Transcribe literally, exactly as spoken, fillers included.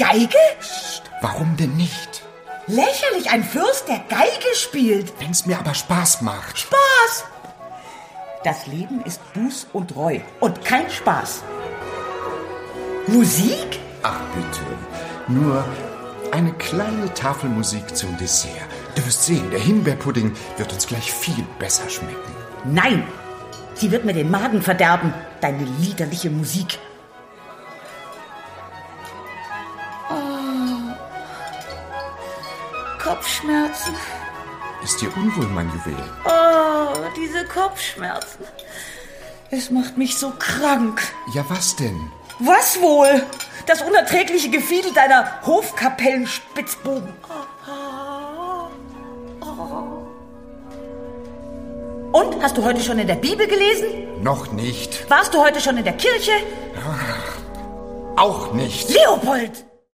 Geige? Psst, warum denn nicht? Lächerlich, ein Fürst, der Geige spielt. Wenn's mir aber Spaß macht. Spaß! Das Leben ist Buß und Reu und kein Spaß. Musik? Ach bitte, nur eine kleine Tafel Musik zum Dessert. Du wirst sehen, der Himbeerpudding wird uns gleich viel besser schmecken. Nein, sie wird mir den Magen verderben, deine liederliche Musik. Oh, Kopfschmerzen. Ist dir unwohl, mein Juwel? Oh, diese Kopfschmerzen. Es macht mich so krank. Ja, was denn? Was wohl? Das unerträgliche Gefiedel deiner Hofkapellenspitzbuben. Und, hast du heute schon in der Bibel gelesen? Noch nicht. Warst du heute schon in der Kirche? Auch nicht. Leopold!